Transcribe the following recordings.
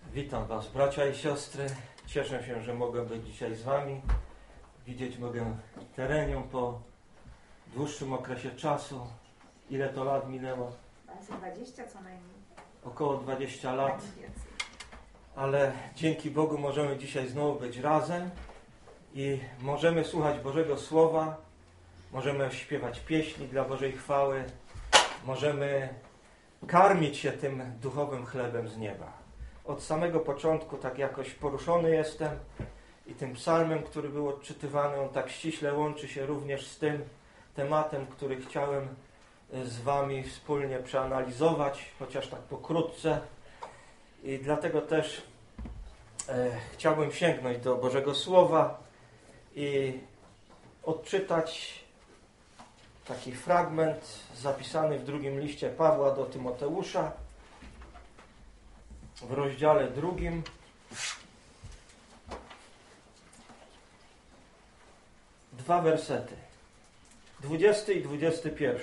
Witam Was, bracia i siostry. Cieszę się, że mogę być dzisiaj z Wami. Widzieć mogę Terenium po dłuższym okresie czasu. Ile to lat minęło? 20 co najmniej. Około 20 lat. Więcej. Ale dzięki Bogu możemy dzisiaj znowu być razem i możemy słuchać Bożego Słowa. Możemy śpiewać pieśni dla Bożej chwały. Możemy karmić się tym duchowym chlebem z nieba. Od samego początku tak jakoś poruszony jestem i tym psalmem, który był odczytywany, on tak ściśle łączy się również z tym tematem, który chciałem z Wami wspólnie przeanalizować, chociaż tak pokrótce. I dlatego też chciałbym sięgnąć do Bożego Słowa i odczytać taki fragment zapisany w drugim liście Pawła do Tymoteusza, w rozdziale 2. Dwa wersety. 20 i 21.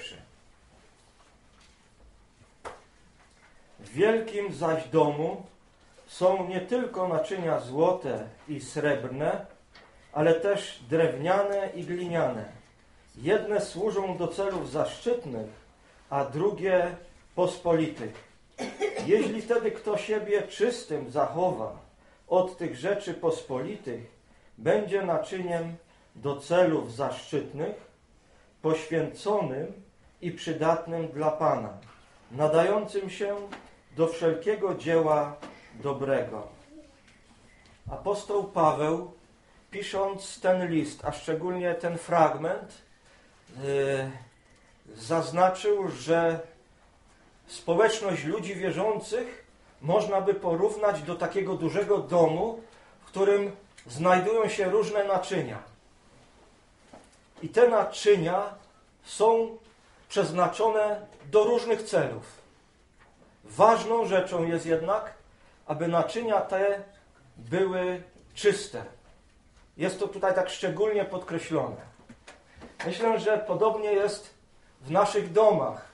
W wielkim zaś domu są nie tylko naczynia złote i srebrne, ale też drewniane i gliniane. Jedne służą do celów zaszczytnych, a drugie pospolitych. Jeśli wtedy kto siebie czystym zachowa od tych rzeczy pospolitych, będzie naczyniem do celów zaszczytnych, poświęconym i przydatnym dla Pana, nadającym się do wszelkiego dzieła dobrego. Apostoł Paweł, pisząc ten list, a szczególnie ten fragment, zaznaczył, że społeczność ludzi wierzących można by porównać do takiego dużego domu, w którym znajdują się różne naczynia. I te naczynia są przeznaczone do różnych celów. Ważną rzeczą jest jednak, aby naczynia te były czyste. Jest to tutaj tak szczególnie podkreślone. Myślę, że podobnie jest w naszych domach,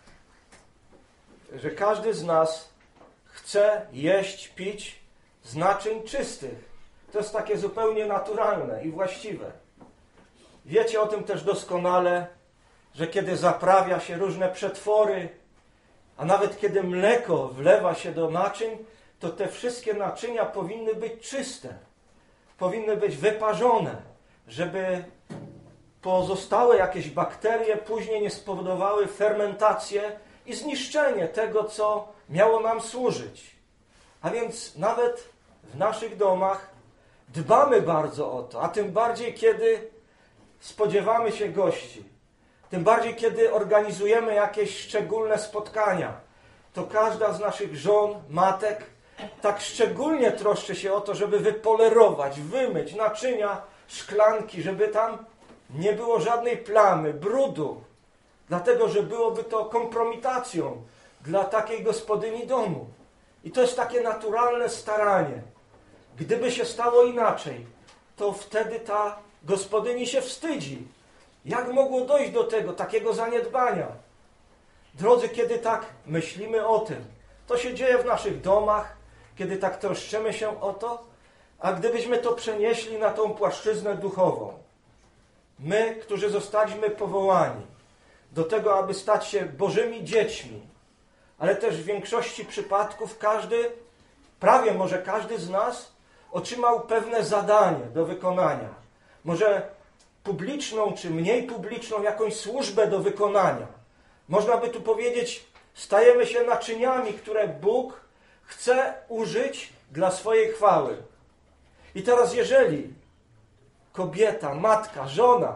że każdy z nas chce jeść, pić z naczyń czystych. To jest takie zupełnie naturalne i właściwe. Wiecie o tym też doskonale, że kiedy zaprawia się różne przetwory, a nawet kiedy mleko wlewa się do naczyń, to te wszystkie naczynia powinny być czyste. Powinny być wyparzone, żeby pozostałe jakieś bakterie później nie spowodowały fermentację i zniszczenie tego, co miało nam służyć. A więc nawet w naszych domach dbamy bardzo o to, a tym bardziej, kiedy spodziewamy się gości, tym bardziej, kiedy organizujemy jakieś szczególne spotkania, to każda z naszych żon, matek tak szczególnie troszczy się o to, żeby wypolerować, wymyć naczynia, szklanki, żeby tam nie było żadnej plamy, brudu. Dlatego, że byłoby to kompromitacją dla takiej gospodyni domu. I to jest takie naturalne staranie. Gdyby się stało inaczej, to wtedy ta gospodyni się wstydzi. Jak mogło dojść do tego, takiego zaniedbania? Drodzy, kiedy tak myślimy o tym, to się dzieje w naszych domach, kiedy tak troszczymy się o to, a gdybyśmy to przenieśli na tą płaszczyznę duchową, my, którzy zostaliśmy powołani do tego, aby stać się Bożymi dziećmi, ale też w większości przypadków prawie może każdy z nas otrzymał pewne zadanie do wykonania. Może publiczną, czy mniej publiczną, jakąś służbę do wykonania. Można by tu powiedzieć, stajemy się naczyniami, które Bóg chce użyć dla swojej chwały. I teraz jeżeli kobieta, matka, żona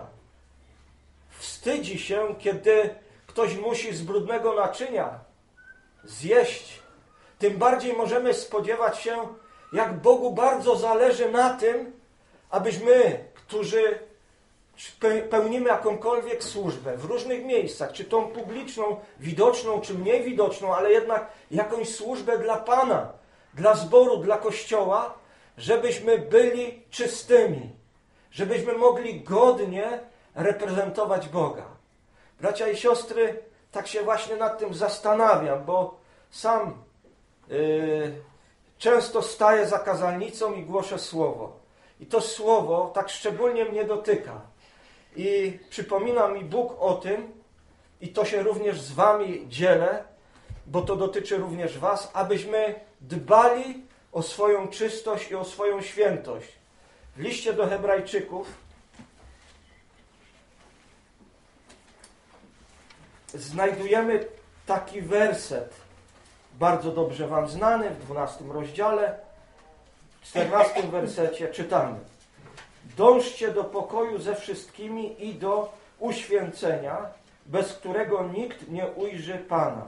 wstydzi się, kiedy ktoś musi z brudnego naczynia zjeść, tym bardziej możemy spodziewać się, jak Bogu bardzo zależy na tym, abyśmy, którzy pełnimy jakąkolwiek służbę w różnych miejscach, czy tą publiczną, widoczną, czy mniej widoczną, ale jednak jakąś służbę dla Pana, dla zboru, dla Kościoła, żebyśmy byli czystymi, żebyśmy mogli godnie reprezentować Boga. Bracia i siostry, tak się właśnie nad tym zastanawiam, bo sam często staję za kazalnicą i głoszę słowo. I to słowo tak szczególnie mnie dotyka. I przypomina mi Bóg o tym, i to się również z wami dzielę, bo to dotyczy również was, abyśmy dbali o swoją czystość i o swoją świętość. W liście do Hebrajczyków znajdujemy taki werset, bardzo dobrze wam znany, w 12 rozdziale, w 14 wersecie czytamy: dążcie do pokoju ze wszystkimi i do uświęcenia, bez którego nikt nie ujrzy Pana.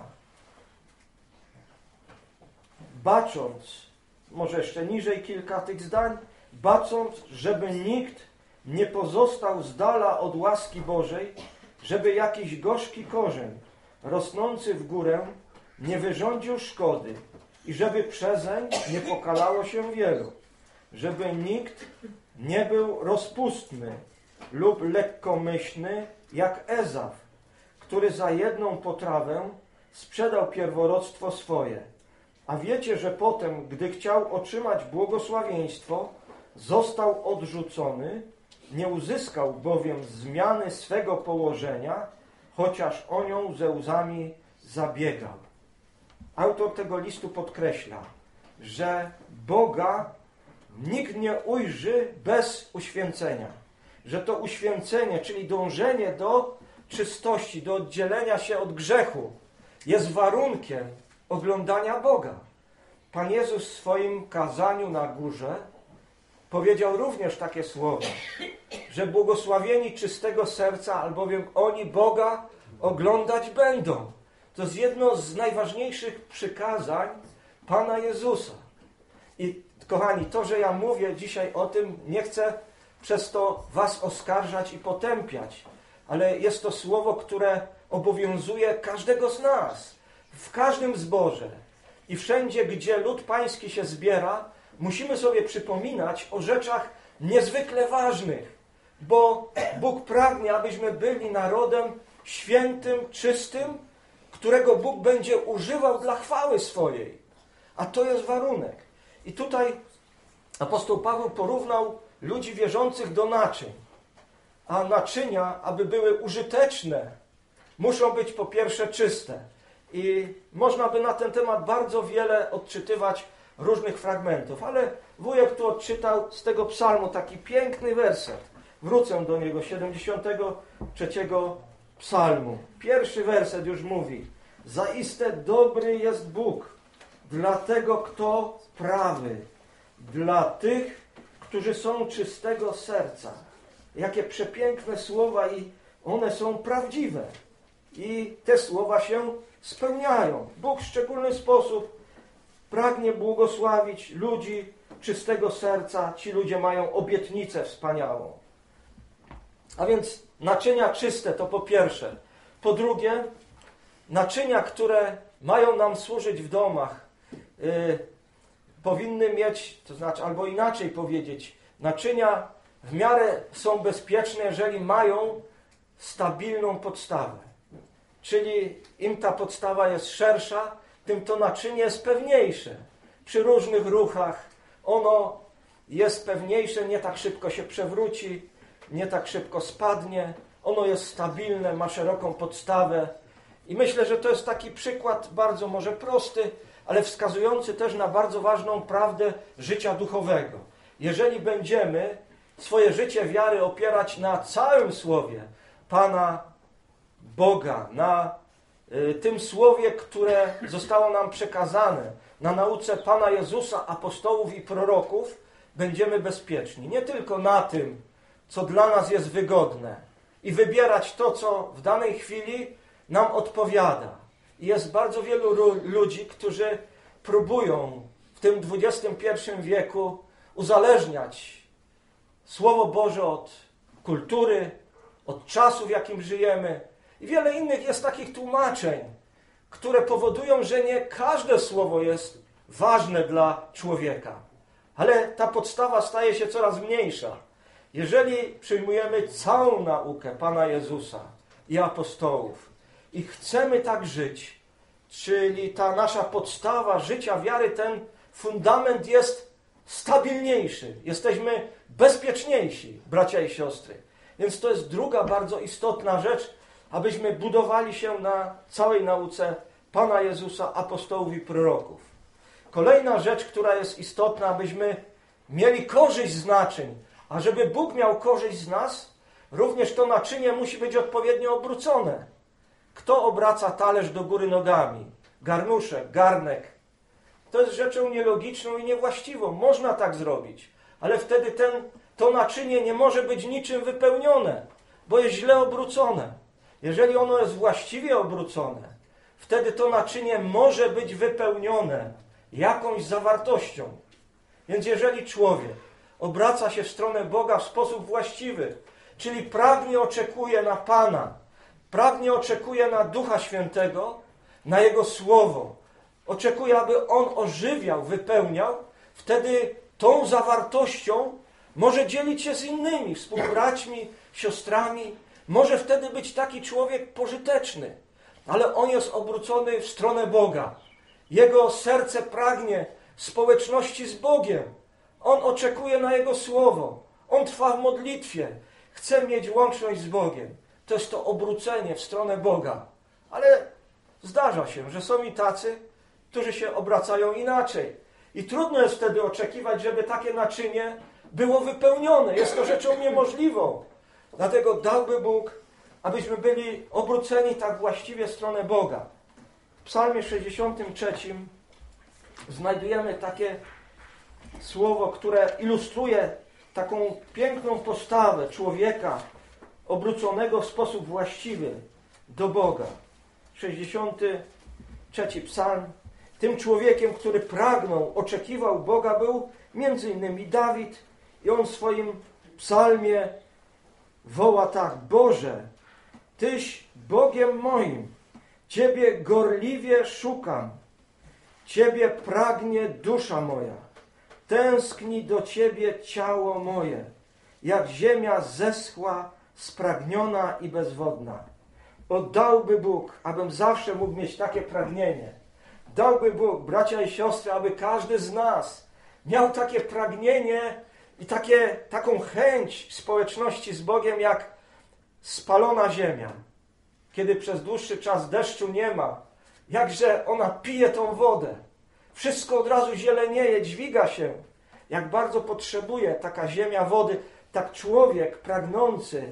Bacząc, może jeszcze niżej kilka tych zdań, bacząc, żeby nikt nie pozostał z dala od łaski Bożej, żeby jakiś gorzki korzeń rosnący w górę nie wyrządził szkody i żeby przezeń nie pokalało się wielu, żeby nikt nie był rozpustny lub lekkomyślny jak Ezaf, który za jedną potrawę sprzedał pierworództwo swoje. A wiecie, że potem, gdy chciał otrzymać błogosławieństwo, został odrzucony, nie uzyskał bowiem zmiany swego położenia, chociaż o nią ze łzami zabiegał. Autor tego listu podkreśla, że Boga nikt nie ujrzy bez uświęcenia. Że to uświęcenie, czyli dążenie do czystości, do oddzielenia się od grzechu, jest warunkiem oglądania Boga. Pan Jezus w swoim kazaniu na górze powiedział również takie słowa, że błogosławieni czystego serca, albowiem oni Boga oglądać będą. To jest jedno z najważniejszych przykazań Pana Jezusa. I kochani, to, że ja mówię dzisiaj o tym, nie chcę przez to was oskarżać i potępiać, ale jest to słowo, które obowiązuje każdego z nas, w każdym zborze i wszędzie, gdzie lud pański się zbiera, musimy sobie przypominać o rzeczach niezwykle ważnych, bo Bóg pragnie, abyśmy byli narodem świętym, czystym, którego Bóg będzie używał dla chwały swojej. A to jest warunek. I tutaj apostoł Paweł porównał ludzi wierzących do naczyń. A naczynia, aby były użyteczne, muszą być po pierwsze czyste. I można by na ten temat bardzo wiele odczytywać różnych fragmentów, ale wujek tu odczytał z tego psalmu taki piękny werset. Wrócę do niego, 73 psalmu. Pierwszy werset już mówi: zaiste dobry jest Bóg dla tego, kto prawy, dla tych, którzy są czystego serca. Jakie przepiękne słowa i one są prawdziwe. I te słowa się spełniają. Bóg w szczególny sposób pragnie błogosławić ludzi czystego serca. Ci ludzie mają obietnicę wspaniałą. A więc naczynia czyste to po pierwsze. Po drugie, naczynia, które mają nam służyć w domach, powinny mieć, to znaczy, albo inaczej powiedzieć, naczynia w miarę są bezpieczne, jeżeli mają stabilną podstawę. Czyli im ta podstawa jest szersza, tym to naczynie jest pewniejsze. Przy różnych ruchach ono jest pewniejsze, nie tak szybko się przewróci, nie tak szybko spadnie. Ono jest stabilne, ma szeroką podstawę. I myślę, że to jest taki przykład bardzo może prosty, ale wskazujący też na bardzo ważną prawdę życia duchowego. Jeżeli będziemy swoje życie wiary opierać na całym Słowie Pana Boga, na tym Słowie, które zostało nam przekazane, na nauce Pana Jezusa, apostołów i proroków, będziemy bezpieczni. Nie tylko na tym, co dla nas jest wygodne i wybierać to, co w danej chwili nam odpowiada. I jest bardzo wielu ludzi, którzy próbują w tym XXI wieku uzależniać Słowo Boże od kultury, od czasu, w jakim żyjemy. I wiele innych jest takich tłumaczeń, które powodują, że nie każde słowo jest ważne dla człowieka. Ale ta podstawa staje się coraz mniejsza. Jeżeli przyjmujemy całą naukę Pana Jezusa i apostołów i chcemy tak żyć, czyli ta nasza podstawa życia wiary, ten fundament jest stabilniejszy, jesteśmy bezpieczniejsi, bracia i siostry. Więc to jest druga bardzo istotna rzecz, abyśmy budowali się na całej nauce Pana Jezusa, apostołów i proroków. Kolejna rzecz, która jest istotna, abyśmy mieli korzyść z naczyń, a żeby Bóg miał korzyść z nas, również to naczynie musi być odpowiednio obrócone. Kto obraca talerz do góry nogami? Garnuszek, garnek. To jest rzeczą nielogiczną i niewłaściwą. Można tak zrobić, ale wtedy to naczynie nie może być niczym wypełnione, bo jest źle obrócone. Jeżeli ono jest właściwie obrócone, wtedy to naczynie może być wypełnione jakąś zawartością. Więc jeżeli człowiek obraca się w stronę Boga w sposób właściwy, czyli pragnie oczekuje na Pana, pragnie oczekuje na Ducha Świętego, na Jego Słowo, oczekuje, aby On ożywiał, wypełniał, wtedy tą zawartością może dzielić się z innymi, współbraćmi, siostrami. Może wtedy być taki człowiek pożyteczny, ale on jest obrócony w stronę Boga. Jego serce pragnie społeczności z Bogiem. On oczekuje na Jego Słowo. On trwa w modlitwie. Chce mieć łączność z Bogiem. To jest to obrócenie w stronę Boga. Ale zdarza się, że są i tacy, którzy się obracają inaczej. I trudno jest wtedy oczekiwać, żeby takie naczynie było wypełnione. Jest to rzeczą niemożliwą. Dlatego dałby Bóg, abyśmy byli obróceni tak właściwie w stronę Boga. W Psalmie 63 znajdujemy takie słowo, które ilustruje taką piękną postawę człowieka obróconego w sposób właściwy do Boga. 63 psalm. Tym człowiekiem, który pragnął, oczekiwał Boga, był między innymi Dawid i on w swoim psalmie woła tak: Boże, Tyś Bogiem moim, Ciebie gorliwie szukam, Ciebie pragnie dusza moja, tęskni do Ciebie ciało moje, jak ziemia zeschła, spragniona i bezwodna. Oddałby Bóg, abym zawsze mógł mieć takie pragnienie. Dałby Bóg, bracia i siostry, aby każdy z nas miał takie pragnienie i taką chęć społeczności z Bogiem, jak spalona ziemia. Kiedy przez dłuższy czas deszczu nie ma, jakże ona pije tą wodę. Wszystko od razu zielenieje, dźwiga się. Jak bardzo potrzebuje taka ziemia wody, tak człowiek pragnący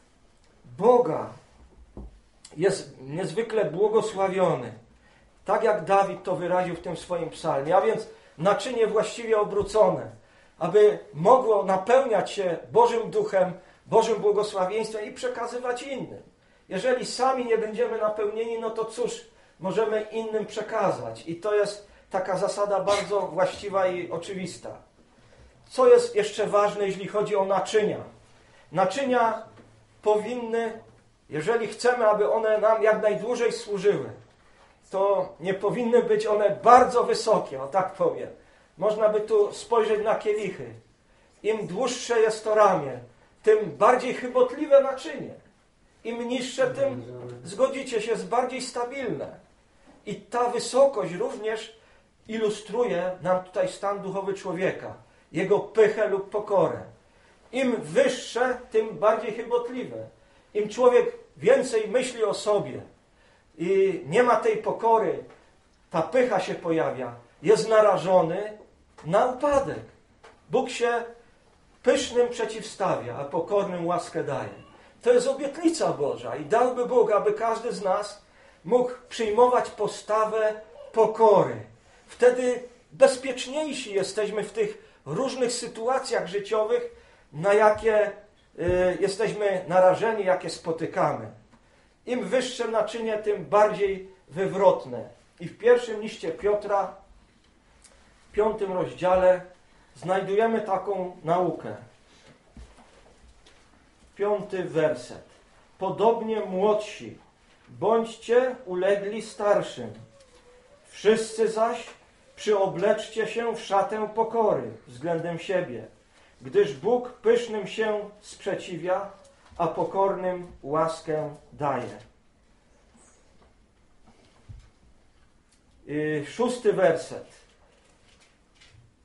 Boga jest niezwykle błogosławiony. Tak jak Dawid to wyraził w tym swoim psalmie. A więc naczynie właściwie obrócone, aby mogło napełniać się Bożym Duchem, Bożym błogosławieństwem i przekazywać innym. Jeżeli sami nie będziemy napełnieni, no to cóż możemy innym przekazać? I to jest taka zasada bardzo właściwa i oczywista. Co jest jeszcze ważne, jeśli chodzi o naczynia? Naczynia powinny, jeżeli chcemy, aby one nam jak najdłużej służyły, to nie powinny być one bardzo wysokie, o tak powiem. Można by tu spojrzeć na kielichy. Im dłuższe jest to ramię, tym bardziej chybotliwe naczynie. Im niższe, tym, zgodzicie się, jest bardziej stabilne. I ta wysokość również ilustruje nam tutaj stan duchowy człowieka, jego pychę lub pokorę. Im wyższe, tym bardziej chybotliwe. Im człowiek więcej myśli o sobie i nie ma tej pokory, ta pycha się pojawia, jest narażony na upadek. Bóg się pysznym przeciwstawia, a pokornym łaskę daje. To jest obietnica Boża i dałby Bóg, aby każdy z nas mógł przyjmować postawę pokory. Wtedy bezpieczniejsi jesteśmy w tych różnych sytuacjach życiowych, na jakie jesteśmy narażeni, jakie spotykamy. Im wyższe naczynie, tym bardziej wywrotne. I w pierwszym liście Piotra, w 5 rozdziale, znajdujemy taką naukę. 5 werset. Podobnie młodsi, bądźcie ulegli starszym. Wszyscy zaś przyobleczcie się w szatę pokory względem siebie, gdyż Bóg pysznym się sprzeciwia, a pokornym łaskę daje. 6 werset.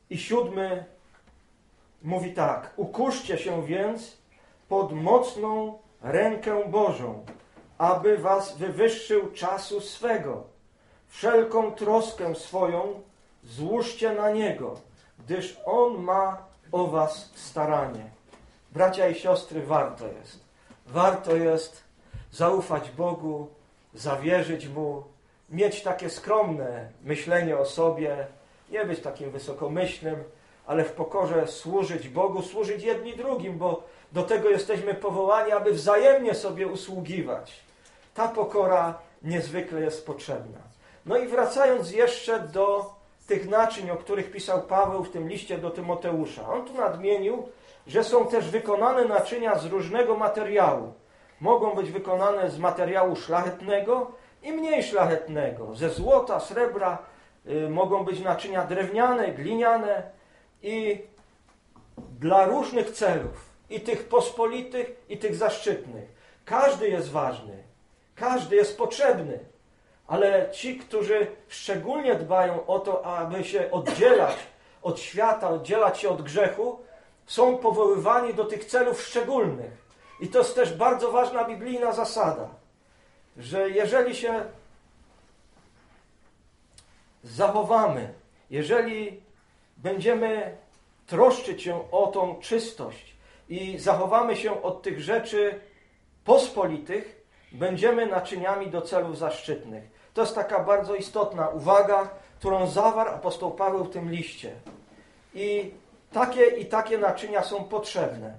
I 7 mówi tak: ukuszcie się więc pod mocną rękę Bożą, aby was wywyższył czasu swego. Wszelką troskę swoją złóżcie na Niego, gdyż On ma o was staranie. Bracia i siostry, warto jest. Warto jest zaufać Bogu, zawierzyć Mu, mieć takie skromne myślenie o sobie, nie być takim wysokomyślnym, ale w pokorze służyć Bogu, służyć jedni drugim, bo do tego jesteśmy powołani, aby wzajemnie sobie usługiwać. Ta pokora niezwykle jest potrzebna. No i wracając jeszcze do tych naczyń, o których pisał Paweł w tym liście do Tymoteusza. On tu nadmienił, że są też wykonane naczynia z różnego materiału. Mogą być wykonane z materiału szlachetnego i mniej szlachetnego. Ze złota, srebra, mogą być naczynia drewniane, gliniane i dla różnych celów. I tych pospolitych, i tych zaszczytnych. Każdy jest ważny. Każdy jest potrzebny. Ale ci, którzy szczególnie dbają o to, aby się oddzielać od świata, oddzielać się od grzechu, są powoływani do tych celów szczególnych. I to jest też bardzo ważna biblijna zasada, że jeżeli się zachowamy, jeżeli będziemy troszczyć się o tą czystość i zachowamy się od tych rzeczy pospolitych, będziemy naczyniami do celów zaszczytnych. To jest taka bardzo istotna uwaga, którą zawarł apostoł Paweł w tym liście. I takie naczynia są potrzebne.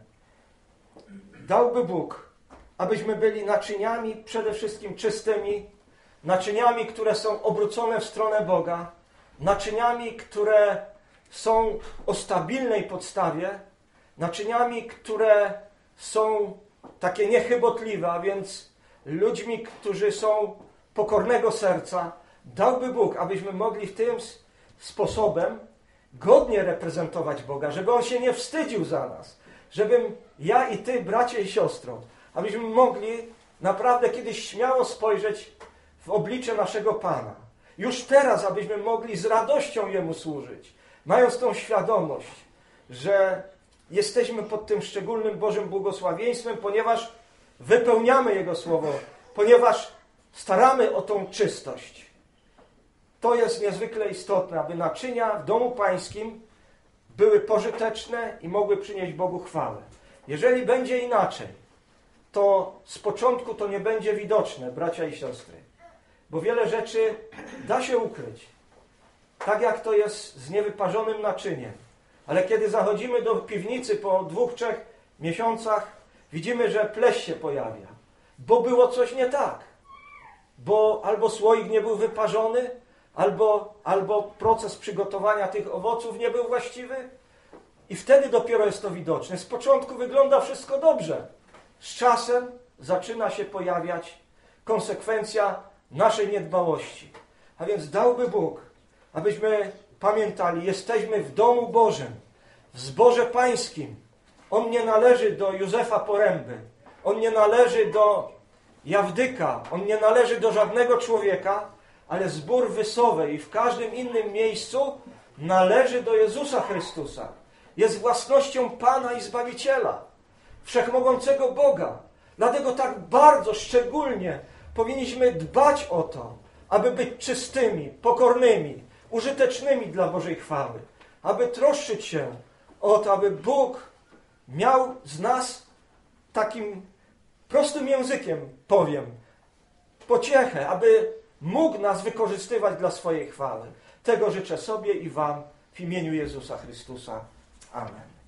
Dałby Bóg, abyśmy byli naczyniami przede wszystkim czystymi, naczyniami, które są obrócone w stronę Boga, naczyniami, które są o stabilnej podstawie, naczyniami, które są takie niechybotliwe, a więc ludźmi, którzy są pokornego serca. Dałby Bóg, abyśmy mogli w tym sposobem godnie reprezentować Boga, żeby On się nie wstydził za nas, żebym ja i ty, bracie i siostro, abyśmy mogli naprawdę kiedyś śmiało spojrzeć w oblicze naszego Pana. Już teraz, abyśmy mogli z radością Jemu służyć, mając tą świadomość, że jesteśmy pod tym szczególnym Bożym błogosławieństwem, ponieważ wypełniamy Jego Słowo, ponieważ staramy o tą czystość. To jest niezwykle istotne, aby naczynia w domu pańskim były pożyteczne i mogły przynieść Bogu chwałę. Jeżeli będzie inaczej, to z początku to nie będzie widoczne, bracia i siostry, bo wiele rzeczy da się ukryć. Tak jak to jest z niewyparzonym naczyniem. Ale kiedy zachodzimy do piwnicy po 2-3 miesiącach, widzimy, że pleść się pojawia, bo było coś nie tak. Bo albo słoik nie był wyparzony, albo proces przygotowania tych owoców nie był właściwy i wtedy dopiero jest to widoczne. Z początku wygląda wszystko dobrze. Z czasem zaczyna się pojawiać konsekwencja naszej niedbałości. A więc dałby Bóg, abyśmy pamiętali, jesteśmy w domu Bożym, w zborze pańskim. On nie należy do Józefa Poręby, on nie należy do Jawdyka, on nie należy do żadnego człowieka, ale zbór w Wysowej i w każdym innym miejscu należy do Jezusa Chrystusa. Jest własnością Pana i Zbawiciela, Wszechmogącego Boga. Dlatego tak bardzo, szczególnie powinniśmy dbać o to, aby być czystymi, pokornymi, użytecznymi dla Bożej chwały. Aby troszczyć się o to, aby Bóg miał z nas takim prostym językiem, powiem, pociechę, aby mógł nas wykorzystywać dla swojej chwały. Tego życzę sobie i wam w imieniu Jezusa Chrystusa. Amen.